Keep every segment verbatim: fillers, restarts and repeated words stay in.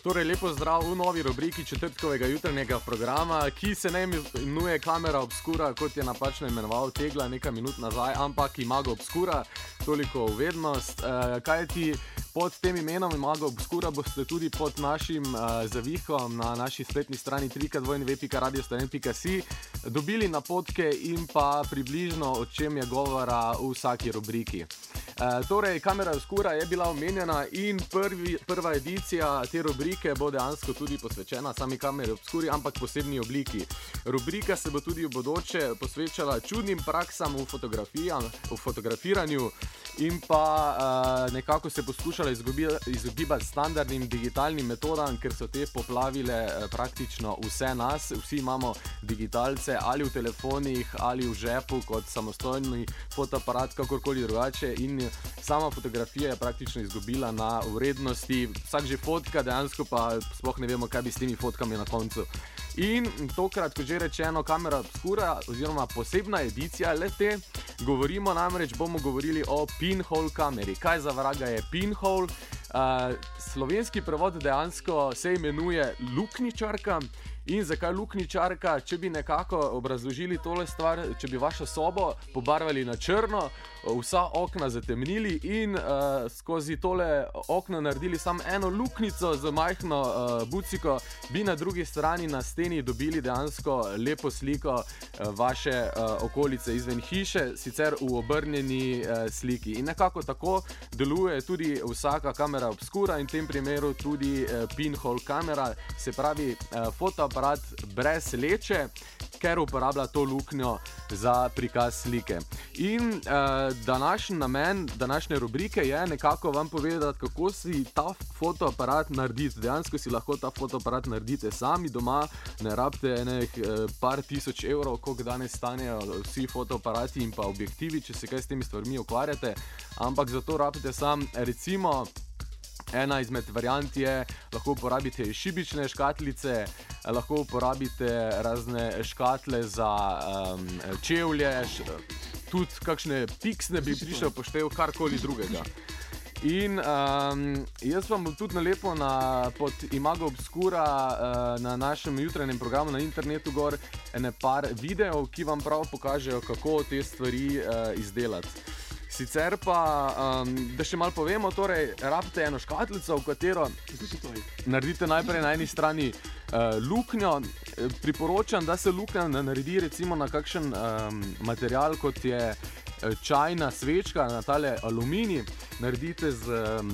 Torej, lepo zdrav v novi rubriki četrtkovega jutranjega programa, ki se ne imenuje Kamera Obskura, kot je napačno imenoval Tegla nekaj minut nazaj, ampak Imago Obskura, toliko v vednost. E, kaj ti pod tem imenom Imago Obskura boste tudi pod našim e, zavihom na naši spletni strani w w w pika radio slovenija pika si dobili napotke in pa približno o čem je govora v vsaki rubriki. E, torej, Kamera Obskura je bila omenjena in prvi, prva edicija te rubrike bo dejansko tudi posvečena sami Kameri Obskuri, ampak posebni obliki. Rubrika se bo tudi v bodoče posvečala čudnim praksam v, v fotografiranju in pa uh, nekako se poskušala izogibati standardnim digitalnim metodam, ker so te poplavile uh, praktično vse nas. Vsi imamo digitalce ali v telefonih ali v žepu kot samostojni fotoaparat, kakorkoli drugače, in sama fotografija je praktično izgubila na vrednosti. Vsak že fotka, dejansko pa sploh ne vemo, kaj bi s temi fotkami na koncu. In tokrat, kot že rečeno, Kamera Obskura oziroma posebna edicija le-te, govorimo namreč, bomo govorili o pinhole kameri. Kaj za vraga je pinhole? Uh, slovenski prevod dejansko se imenuje luknjičarka. In zakaj luknjičarka? Če bi nekako obrazložili tole stvar, če bi vašo sobo pobarvali na črno, vsa okna zatemnili in uh, skozi tole okno naredili samo eno luknjico z majhno uh, buciko, bi na drugi strani na steni dobili dejansko lepo sliko uh, vaše uh, okolice izven hiše, sicer v obrnjeni uh, sliki. In nekako tako deluje tudi vsaka Kamera Obskura in v tem primeru tudi uh, pinhole kamera, se pravi uh, fotoaparat brez leče, ker uporablja to luknjo za prikaz slike. In uh, današnji namen današnje rubrike je nekako vam povedati, kako si ta fotoaparat narediti. Dejansko si lahko ta fotoaparat naredite sami doma, ne rabite enih uh, par tisoč evrov, koliko danes stanejo vsi fotoaparati in pa objektivi, če se kaj s temi stvarmi ukvarjate, ampak zato rabite sam, recimo, ena izmed variant je, lahko uporabite šibične škatlice, lahko uporabite razne škatle za um, čevlje, š, tudi kakšne piksne bi prišel poštev, karkoli drugega. In um, jaz vam bom tudi nalepo na, pod Imago Obskura uh, na našem jutranjem programu na internetu gor ene par videov, ki vam prav pokažejo, kako te stvari uh, izdelati. Sicer pa, um, da še malo povemo, torej, rabite eno škatlico, v katero naredite najprej na eni strani uh, luknjo. Priporočam, da se luknja naredi recimo na kakšen um, material, kot je čajna svečka, na tale aluminij. Naredite z, um,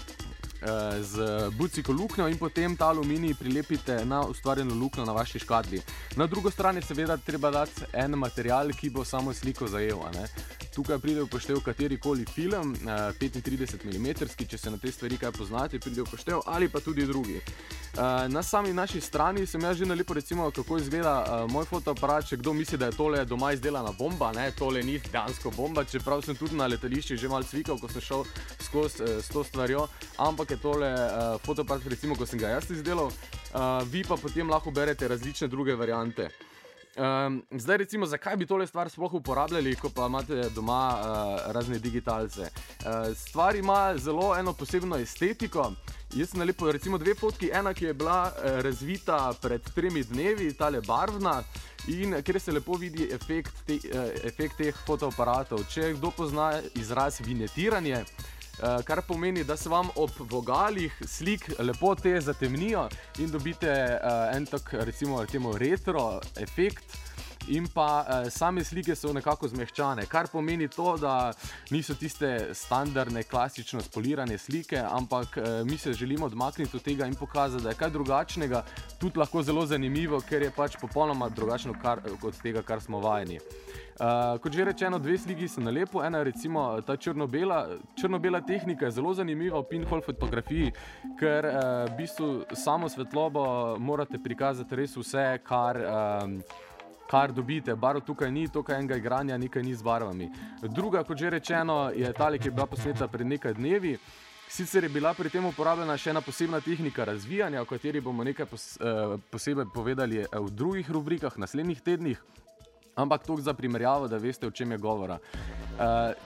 z buciko luknjo in potem ta aluminij prilepite na ustvarjeno luknjo na vaši škatli. Na drugo strani seveda treba dati en material, ki bo samo sliko zajel, a ne? Tukaj pride v poštev katerikoli film, petintrideset milimetrski, če se na te stvari kaj poznate, pride v poštev, ali pa tudi drugi. Na sami naši strani sem jaz že nalepo recimo, kako izgleda moj fotoaparat, če kdo misli, da je tole doma izdelana bomba, ne, tole ni dejansko bomba, čeprav sem tudi na letališču že malo cvikal, ko sem šel skozi s to stvarjo, ampak je tole fotoaparat, recimo, ko sem ga jaz izdelal, vi pa potem lahko berete različne druge variante. Um, zdaj recimo, zakaj bi tole stvar sploh uporabljali, ko pa imate doma uh, razne digitalce? Uh, stvar ima zelo eno posebno estetiko. Jaz sem nalepo recimo dve fotki, ena, ki je bila uh, razvita pred tremi dnevi, tale barvna, in kjer se lepo vidi efekt, te, uh, efekt teh fotoaparatov. Če kdo pozna izraz vinetiranje, Uh, kar pomeni, da se vam ob vogalih slik lepo te zatemnijo in dobite uh, en tak, recimo, temu retro efekt. In pa uh, same slike so nekako zmehčane, kar pomeni to, da niso tiste standardne, klasično spolirane slike, ampak uh, mi se želimo odmakniti od tega in pokazati, da je kaj drugačnega, tudi lahko zelo zanimivo, ker je pač popolnoma drugačno kar, od tega, kar smo vajeni. Uh, kot že rečeno, dve sliki so nalepo, ena je recimo ta črno-bela. Črno-bela tehnika je zelo zanimiva v pinhole fotografiji, ker uh, v bistvu samo svetlobo morate prikazati res vse, kar... Um, kar dobite. Barv tukaj ni, tukaj enega igranja, nekaj ni z barvami. Druga, kot že rečeno, je tale, ki je bila posneta pred nekaj dnevi. Sicer je bila pri tem uporabljena še ena posebna tehnika razvijanja, o kateri bomo nekaj pos, eh, posebej povedali v drugih rubrikah, naslednjih tednih, ampak toliko za primerjavo, da veste, o čem je govora. Eh,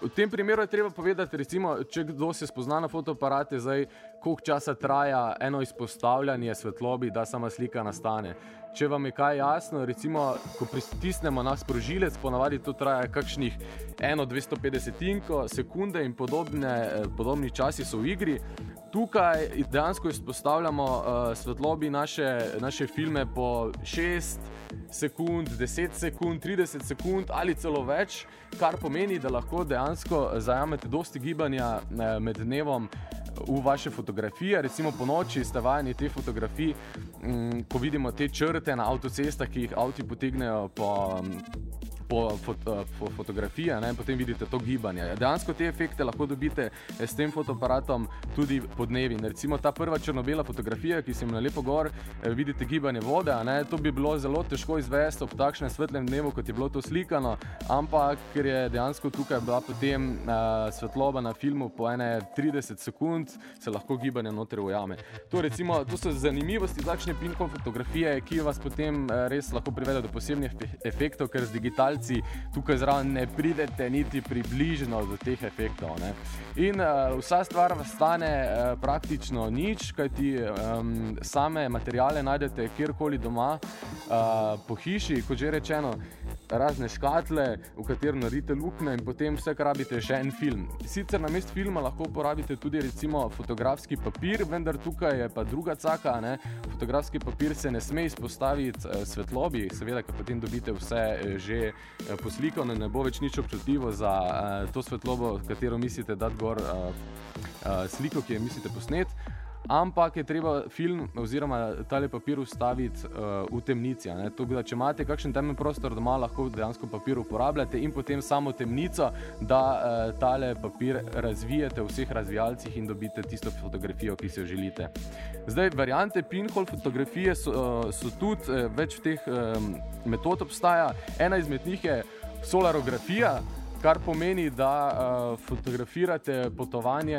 V tem primeru je treba povedati, recimo, če kdo se spozna na fotoaparate, zdaj, koliko časa traja eno izpostavljanje svetlobi, da sama slika nastane. Če vam je kaj jasno, recimo, ko pritisnemo na sprožilec, ponavadi to traja kakšnih eno dvesto petdesetinko sekunde in podobne, podobni časi so v igri. Tukaj dejansko izpostavljamo uh, svetlobi naše, naše filme po šest sekund, deset sekund, trideset sekund ali celo več, kar pomeni, da lahko dejansko zajamete dosti gibanja uh, med dnevom v vaše fotografije. Recimo po noči ste vajeni te fotografij, um, ko vidimo te črte na avtocestah, ki jih avti potegnejo po um, Po, foto, po fotografije, ne, in potem vidite to gibanje. Dejansko te efekte lahko dobite s tem fotoaparatom tudi po dnevi. Recimo ta prva črno-bela fotografija, ki sem na lepo gor, vidite gibanje vode, ne, to bi bilo zelo težko izvesti ob takšnem svetlem dnevu, kot je bilo to slikano, ampak ker je dejansko tukaj bila potem uh, svetloba na filmu po ene trideset sekund, se lahko gibanje noter ujame. To, recimo, to so zanimivosti takšne pinhole fotografije, ki vas potem uh, res lahko privede do posebnih efektov, ker z digitalci tukaj zraven ne pridete niti približno do teh efektov. Ne. In uh, vsa stvar vas stane uh, praktično nič, kajti um, same materiale najdete kjerkoli doma, uh, po hiši, kot že rečeno, razne škatle, v katerem naredite luknje in potem vse, kar rabite, še en film. Sicer namesto filma lahko uporabite tudi recimo fotografski papir, vendar tukaj je pa druga caka, ne. Fotografski papir se ne sme izpostaviti uh, svetlobi, seveda, ker potem dobite vse uh, že poslikano in ne bo več nič občutljivo za uh, to svetlobo, katero mislite dati gor uh, uh, sliko, ki jo mislite posneti, ampak je treba film oziroma tale papir ustaviti uh, v temnici. Ne? Tako da, če imate kakšen temen prostor doma, lahko dejansko papir uporabljate in potem samo temnico, da uh, tale papir razvijete v vseh razvijalcih in dobite tisto fotografijo, ki si jo želite. Zdaj, variante pinhole fotografije so, uh, so tudi, uh, več teh um, metod obstaja. Ena izmed njih je solarografija, kar pomeni, da uh, fotografirate potovanje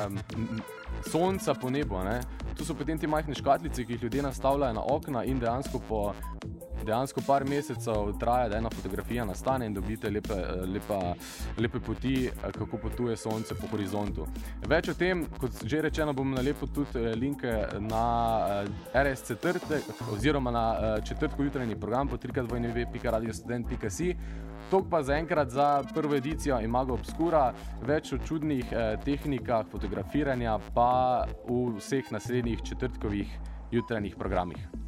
um, sonca po nebu. Ne? Tu so potem te majhne škatlice, ki jih ljudje nastavljajo na okna in dejansko po dejansko par mesecev traja, da ena fotografija nastane in dobite lepe, lepa, lepe poti, kako potuje sonce po horizontu. Več o tem, kot že rečeno, bom nalepil tudi linke na R S četrtek oziroma na četrtkov jutranji program po trikrat w w w pika radiostudent pika si. Tok pa zaenkrat za prvo edicijo Imago Obscura, več o čudnih eh, tehnikah fotografiranja pa v vseh naslednjih četrtkovih jutranjih programih.